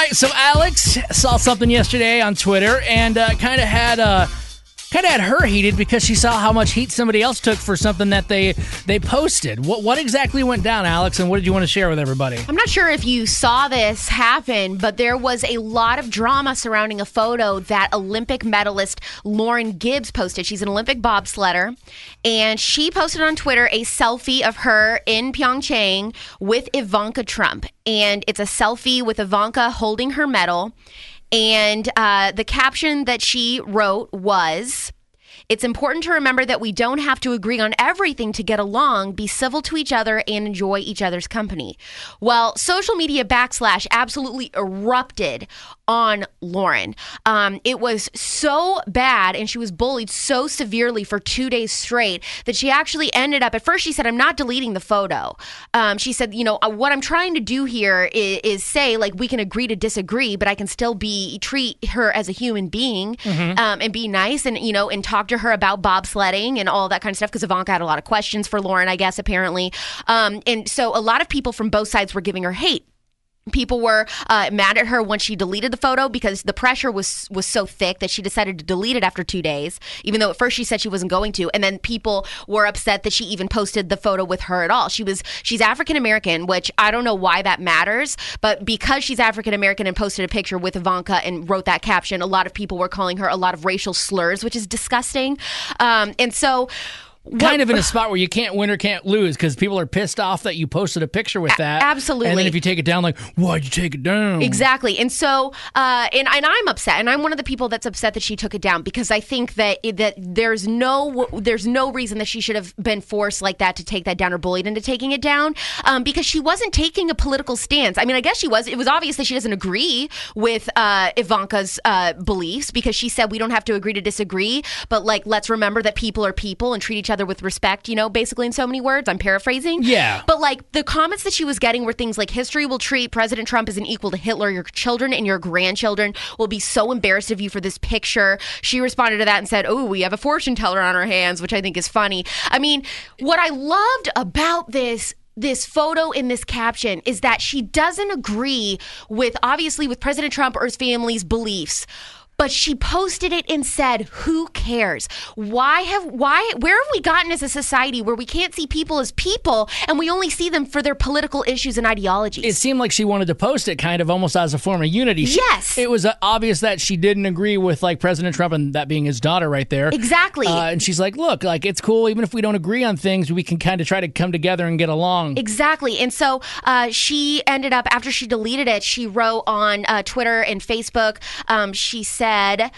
right, so Alex saw something yesterday on Twitter and kind of had her heated because she saw how much heat somebody else took for something that they posted. What exactly went down, Alex, and what did you want to share with everybody? I'm not sure if you saw this happen, but there was a lot of drama surrounding a photo that Olympic medalist Lauren Gibbs posted. She's an Olympic bobsledder, and she posted on Twitter a selfie of her in Pyeongchang with Ivanka Trump. And it's a selfie with Ivanka holding her medal. And the caption that she wrote was, "It's important to remember that we don't have to agree on everything to get along, be civil to each other, and enjoy each other's company." Well, social media / absolutely erupted on Lauren. It was so bad, and she was bullied so severely for 2 days straight that she actually ended up, at first she said, "I'm not deleting the photo." She said, what I'm trying to do here is say, like, we can agree to disagree, but I can still treat her as a human being, and be nice and talk to her about bobsledding and all that kind of stuff, because Ivanka had a lot of questions for Lauren, I guess, apparently. And so a lot of people from both sides were giving her hate. People were mad at her when she deleted the photo because the pressure was so thick that she decided to delete it after 2 days, even though at first she said she wasn't going to. And then people were upset that she even posted the photo with her at all. She's African-American, which I don't know why that matters, but because she's African-American and posted a picture with Ivanka and wrote that caption, a lot of people were calling her a lot of racial slurs, which is disgusting. And so... Kind of in a spot where you can't win or can't lose because people are pissed off that you posted a picture with that. Absolutely. And then if you take it down, like, why'd you take it down? Exactly. And so, and I'm upset. And I'm one of the people that's upset that she took it down because I think that there's no reason that she should have been forced like that to take that down or bullied into taking it down, because she wasn't taking a political stance. I mean, I guess she was. It was obvious that she doesn't agree with Ivanka's beliefs because she said we don't have to agree to disagree, but like, let's remember that people are people and treat each other with respect, basically in so many words. I'm paraphrasing. Yeah. But like the comments that she was getting were things like, history will treat President Trump as an equal to Hitler. Your children and your grandchildren will be so embarrassed of you for this picture. She responded to that and said, "Oh, we have a fortune teller on our hands," which I think is funny. I mean, what I loved about this photo in this caption is that she doesn't agree with President Trump or his family's beliefs. But she posted it and said, "Who cares? Where have we gotten as a society where we can't see people as people and we only see them for their political issues and ideologies?" It seemed like she wanted to post it kind of almost as a form of unity. Yes. It was obvious that she didn't agree with like President Trump and that being his daughter right there. Exactly. And she's like, look, like it's cool. Even if we don't agree on things, we can kind of try to come together and get along. Exactly. And so she ended up, after she deleted it, she wrote on Twitter and Facebook, she said, hold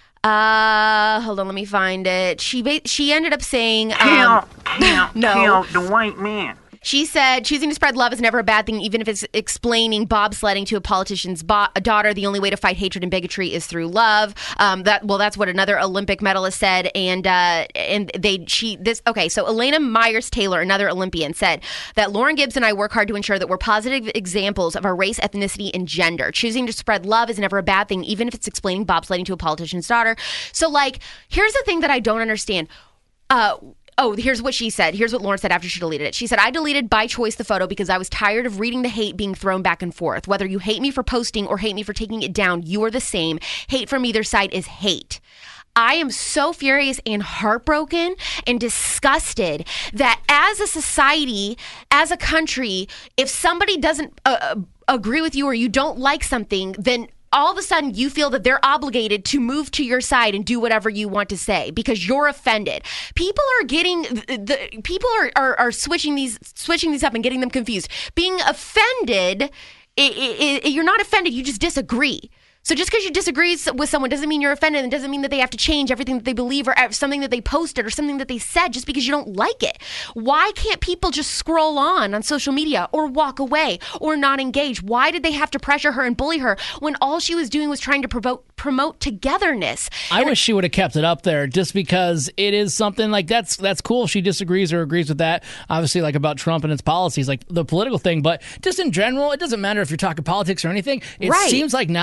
on, let me find it. She ended up saying, Kill no. the white man. She said, "Choosing to spread love is never a bad thing, even if it's explaining bobsledding to a politician's daughter. The only way to fight hatred and bigotry is through love." That's what another Olympic medalist said. So Elena Myers-Taylor, another Olympian, said that Lauren Gibbs and I work hard to ensure that we're positive examples of our race, ethnicity, and gender. Choosing to spread love is never a bad thing, even if it's explaining bobsledding to a politician's daughter. So, like, here's the thing that I don't understand. Here's what she said. Here's what Lauren said after she deleted it. She said, "I deleted by choice the photo because I was tired of reading the hate being thrown back and forth. Whether you hate me for posting or hate me for taking it down, you are the same. Hate from either side is hate." I am so furious and heartbroken and disgusted that as a society, as a country, if somebody doesn't agree with you or you don't like something, then all of a sudden you feel that they're obligated to move to your side and do whatever you want to say because you're offended. People are getting are switching these up and getting them confused. Being offended, you're not offended, you just disagree. So just because you disagree with someone doesn't mean you're offended, and doesn't mean that they have to change everything that they believe or something that they posted or something that they said just because you don't like it. Why can't people just scroll on social media or walk away or not engage? Why did they have to pressure her and bully her when all she was doing was trying to promote togetherness? I wish she would have kept it up there just because it is something like that's cool if she disagrees or agrees with that. Obviously, like about Trump and his policies, like the political thing, but just in general, it doesn't matter if you're talking politics or anything. It seems like nowadays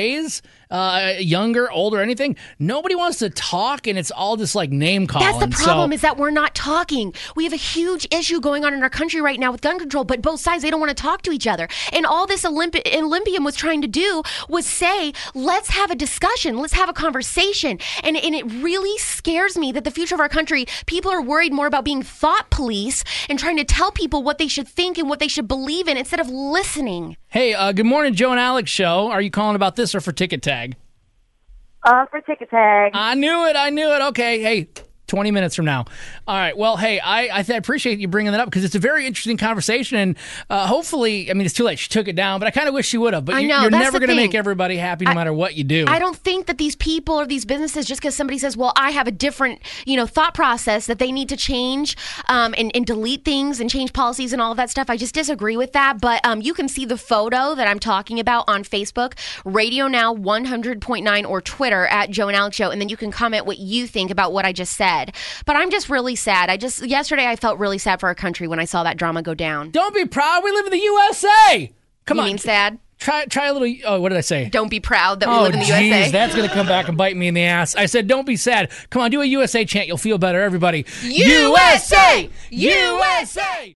nowadays, younger, older, anything, nobody wants to talk, and it's all just like name calling. That's the problem, is that we're not talking. We have a huge issue going on in our country right now with gun control, but both sides, they don't want to talk to each other. And all this Olympian was trying to do was say, let's have a discussion, let's have a conversation. And it really scares me that the future of our country, people are worried more about being thought police and trying to tell people what they should think and what they should believe in instead of listening. Hey, good morning, Joe and Alex show. Are you calling about this or for Ticket Tag? For Ticket Tag. I knew it. Okay, hey, 20 minutes from now. All right. Well, hey, I appreciate you bringing that up because it's a very interesting conversation, and hopefully, I mean, it's too late. She took it down, but I kind of wish she would have. But you're never going to make everybody happy no matter what you do. I don't think that these people or these businesses, just because somebody says, well, I have a different, thought process, that they need to change and delete things and change policies and all of that stuff. I just disagree with that. But you can see the photo that I'm talking about on Facebook, Radio Now 100.9, or Twitter at Joe and Alex Show, and then you can comment what you think about what I just said. But I'm just really sad. Yesterday I felt really sad for our country when I saw that drama go down. Don't be proud. We live in the USA. Come on. You mean sad? Try a little. Oh, what did I say? Don't be proud that we live in the USA. That's going to come back and bite me in the ass. I said, don't be sad. Come on, do a USA chant. You'll feel better, everybody. USA! USA!